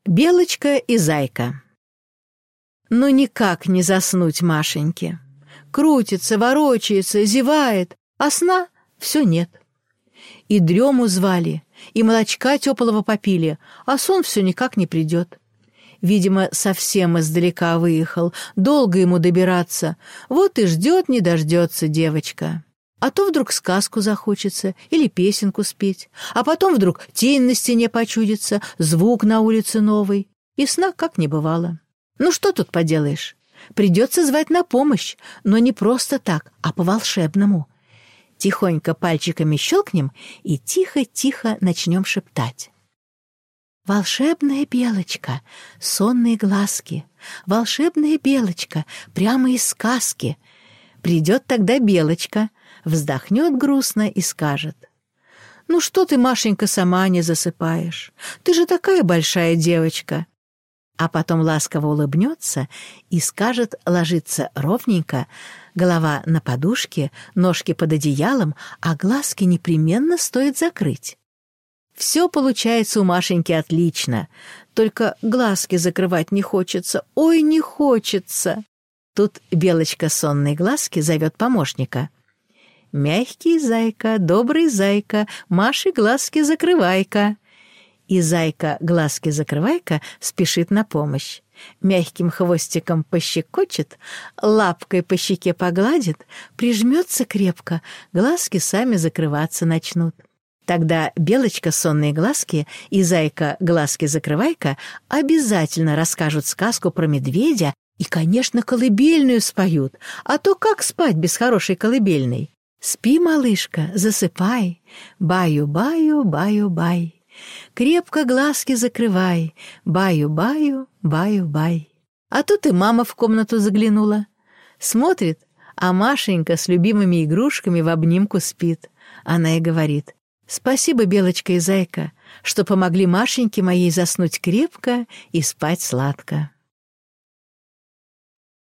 Белочка и зайка. Ну никак не заснуть Машеньке. Крутится, ворочается, зевает, а сна все нет. И дрему звали, и молочка теплого попили, а сон все никак не придет. Видимо, совсем издалека выехал, долго ему добираться, вот и ждет не дождется девочка. А то вдруг сказку захочется или песенку спеть, а потом вдруг тень на стене почудится, звук на улице новый, и сна как не бывало. Ну что тут поделаешь? Придется звать на помощь, но не просто так, а по-волшебному. Тихонько пальчиками щелкнем и тихо-тихо начнем шептать. «Волшебная белочка, сонные глазки, волшебная белочка, прямо из сказки». Придет тогда белочка, вздохнет грустно и скажет: «Ну что ты, Машенька, сама не засыпаешь? Ты же такая большая девочка». А потом ласково улыбнется и скажет ложиться ровненько, голова на подушке, ножки под одеялом, а глазки непременно стоит закрыть. Все получается у Машеньки отлично, только глазки закрывать не хочется, ой, не хочется. Тут белочка сонной глазки зовет помощника. «Мягкий зайка, добрый зайка, Маши глазки закрывай-ка». И зайка глазки закрывай-ка спешит на помощь. Мягким хвостиком пощекочет, лапкой по щеке погладит, прижмется крепко, глазки сами закрываться начнут. Тогда белочка сонные глазки и зайка глазки закрывай-ка обязательно расскажут сказку про медведя и, конечно, колыбельную споют, а то как спать без хорошей колыбельной? Спи, малышка, засыпай, баю-баю, баю-бай. Крепко глазки закрывай, баю-баю, баю-бай. А тут и мама в комнату заглянула. Смотрит, а Машенька с любимыми игрушками в обнимку спит. Она и говорит: «Спасибо, белочка и зайка, что помогли Машеньке моей заснуть крепко и спать сладко».